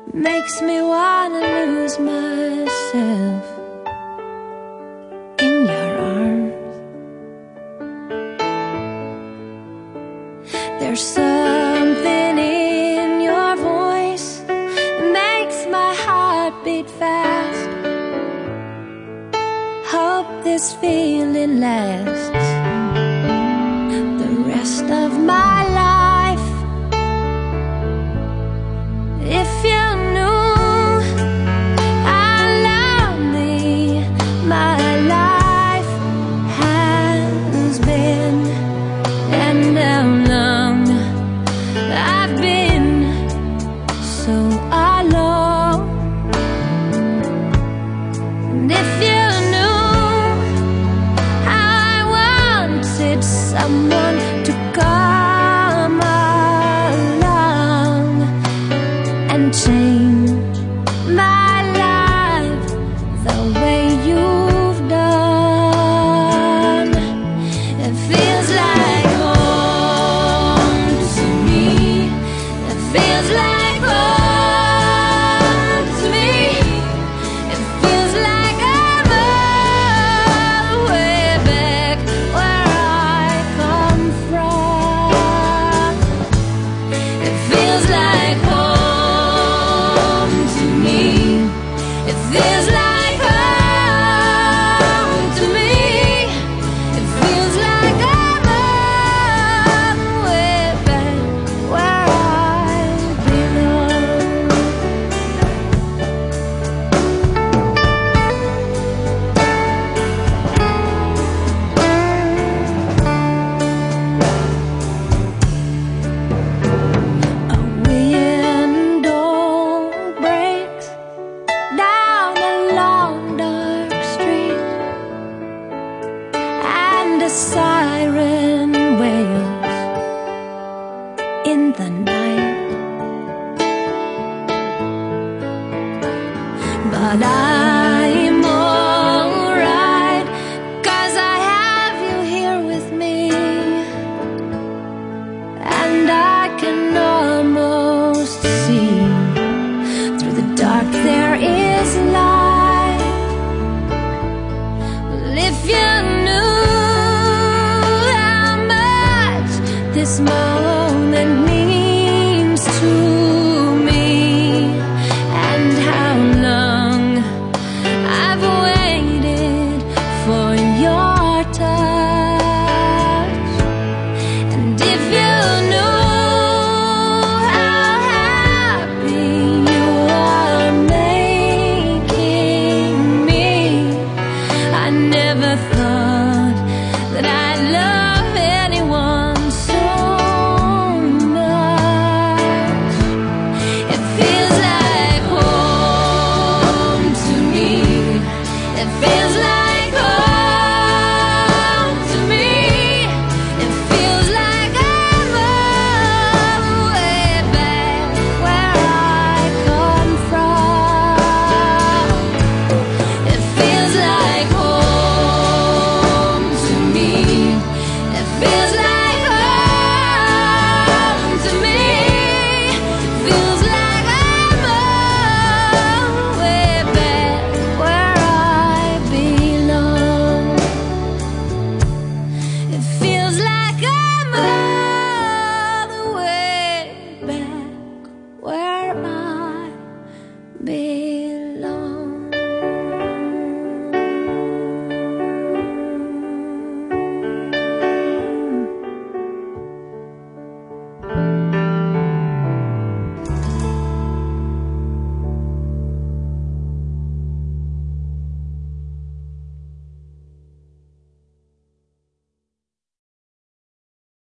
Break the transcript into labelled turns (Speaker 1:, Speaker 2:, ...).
Speaker 1: makes me wanna lose myself in your arms. There's something in your voice that makes my heart beat fast. Hope this feeling lasts the rest of my life. If you knew how lonely my life has been, and how long I've been so alone. And if you knew how I wanted someone to come along and change my life the way you've done. It feels like home to me. It feels like home to me. It feels like I'm all the way back where I come from. It feels like home to me. It feels like home to me. It feels like I'm all the way back where I belong. A window breaks down a long dark street, and a siren wails in the night. But I